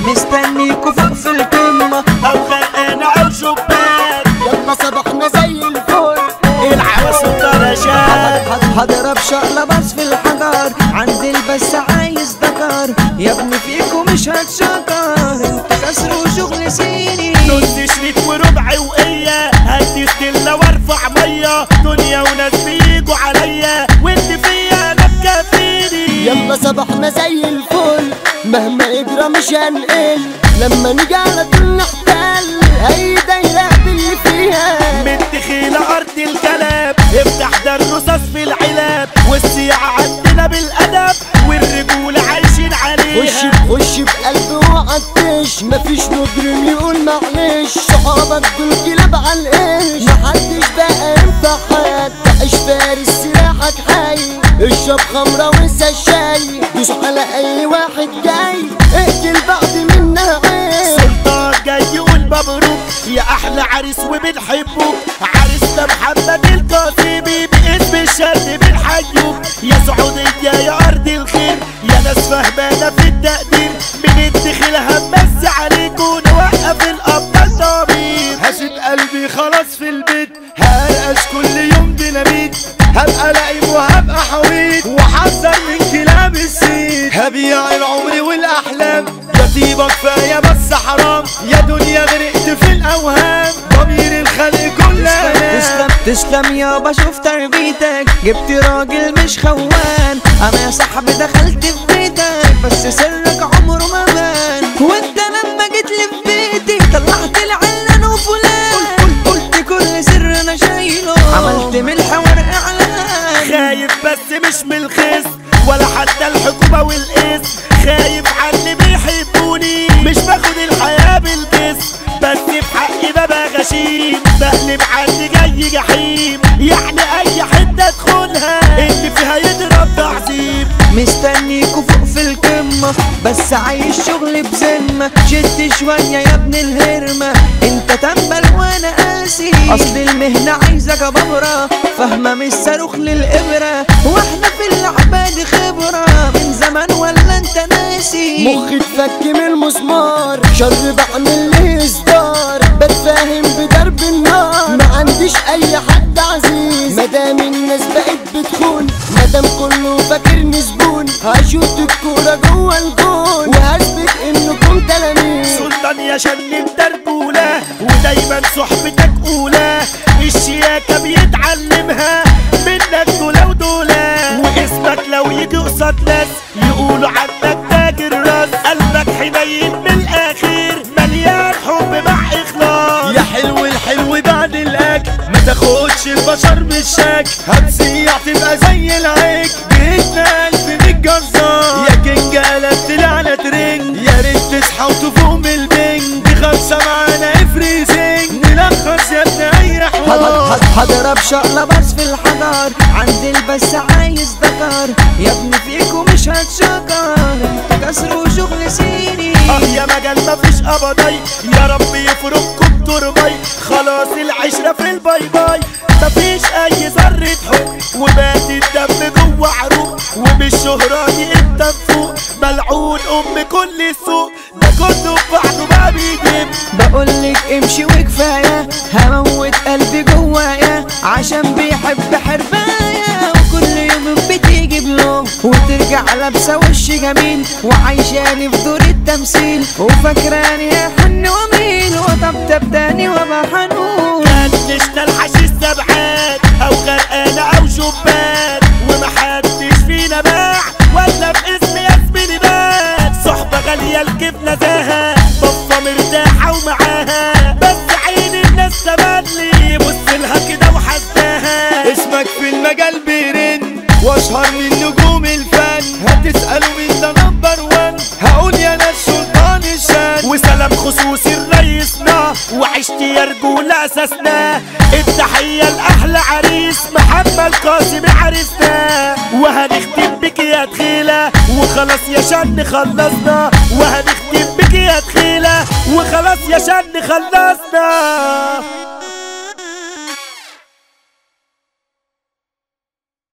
مستنيكوا فوق في القمة او غرقانة او شباك. يلا صباحنا زي الفل، العبس الدرجات. هضرب شقلة بس في الحجر، عند البس عايز ذكر، يا ابني فيكوا مش هتشكر، انت كسر وشغل صيني. نص شريط وربع وقية، هدي ستيلا وارفع مية، دنيا وناس بيجوا عليا وانت فيا انا مكفيني. يلا صباحنا زي الفل، مهما يجرى مش هنقل، لما نيجي على طول نحتل اي دايرة باللي فيها. من دخيلة ارض الكلام، افتح ده الرصاص في العلاب، والسياعة عندنا بالادب، والرجولة عايشين عليها. خش بقلب وعطش، مفيش مجرم يقول معلش، صحابك دول كلاب عالقش، محدش بقى ينفع حياتك، عيش فارس سلاحك حي، اشرب خمرة وانسى الشاي، دوس على اي واحد جاي، اقتل بعض منها عيب. سلطان جاي يقول مبروك يا احلى عريس وبنحبه، عريسنا محمد القاسمي باسم الشد بنحيوك، يا سعودية يا ارض الخير، يا ناس فهمانة في التقدير، من الدخيل همس عليكم نوقف الابطال ضمير. هسيب قلبي خلاص في البيت، هرقص كل يوم ديناميت، هبقى لئيم وهبقى حويط، وحذر من كلام السيد، هبيع العمر والاحلام، يا كفايه بس حرام، يا دنيا غرقت في الاوهام، ضمير الخلق كلها. تسلم يابا شوف تربيتك، جبت راجل مش خوان، انا يا صاحبي دخلت في بيتك، بس سرك عمره ما بان، وانت لما جيت لي في بيتي طلعت العلان وفلان، قلت كل سر انا شايله، عملت من الحوار اعلان. خايف بس مش من الخصم ولا حتى الحكومة والقسم، خايف على اللي بيحبوني، مش باخد الحياة بالجسم، بس في حقي ببقى غشيم، بقلب عندي جاي جحيم، يعني اي حتة ادخلها اللي فيها يضرب تعظيم. مستنيكوا فوق في القمة، بس عايش شغل بذمة، شد شوية يا ابن الهرمة، انت تنبل وانا قاسي، اصل المهنة عايزة جبابرة، فاهمة مش صاروخ للإبرة، واحنا في العباد خبرة، من زمان ولا انت ناسي؟ مخي اتفك من المسمار، شر بعمل لي اصدار، بتفاهم بدرب النار، ما عنديش اي حد عزيز، مدام الناس بقت بتخون، مدام كله فاكرني زبون، هشوط الكورة جوه الجون، وهثبت انكم تلاميذ. سلطان يا شن مترجولة، ودايما صحبتك اولى، الشياكة بيتعلمها منك دولة ودولة، واسمك لو يجي قصاد ناس يقولوا عنك تاجر راس، قلبك حنين من الاخير، مليان حب مع اخلاص. يا حلو الحلو بعد الاكل، ما تاخدش البشر بالشك، هتسيع تبقى زي العيك، بيتنا قلب الجزار، يا كينج قلبت لعنة ترنج، يا ريت تصحى وتفوق من البنج، دي خمسة معانا افريزنج، نلخص يا ابن اي حوار. هضرب شقلة بس في الحجر، عند البس عايز ذكر، يا ابني فيكوا مش هتشكر، انت كسر وشغل صيني. يا مجال مفيش ابداي، يا رب يفرقكم ترباي، خلاص العشرة في الباي باي، مفيش اي ذرة حب، وبات الدم جوه عروق، وبالشهرة دي انت فوق، ملعون ام كل السوق، ده كله بعده ما بيجيب. بقولك امشي وكفاية، هموت قلبي جوايا، عشان بيحب حرباية، وكل يوم بتيجي بلوم، وترجع لابسة وش جميل، وعايشاني في دور التمثيل، وفاكراني حن وميل، وطبطب تاني وابقى حنون. كنشنا الحشيش سبعات، او غرقانة او شباك، ومحدش فينا باع ولا باسم ياسمين بات، صحبة غالية الكيف نزاهة، بصة مرتاحة ومعاها، بس عين الناس تملي بصلها كده وحساها. اسمك في المجال بيرن، واشهر من نجوم الفن، هتسألوا مين ده نمبر 1، هقول يا ناس سلطان الشان، وسلام خصوصي لريسنا، وعشت يا رجولة اساسنا، التحية لأحلى عريس محمد قاسم عريسنا، وهنختم بك يا دخيلة، وخلاص يا شن خلصنا، وهنختم بك يا دخيلة، وخلاص يا شن خلصنا.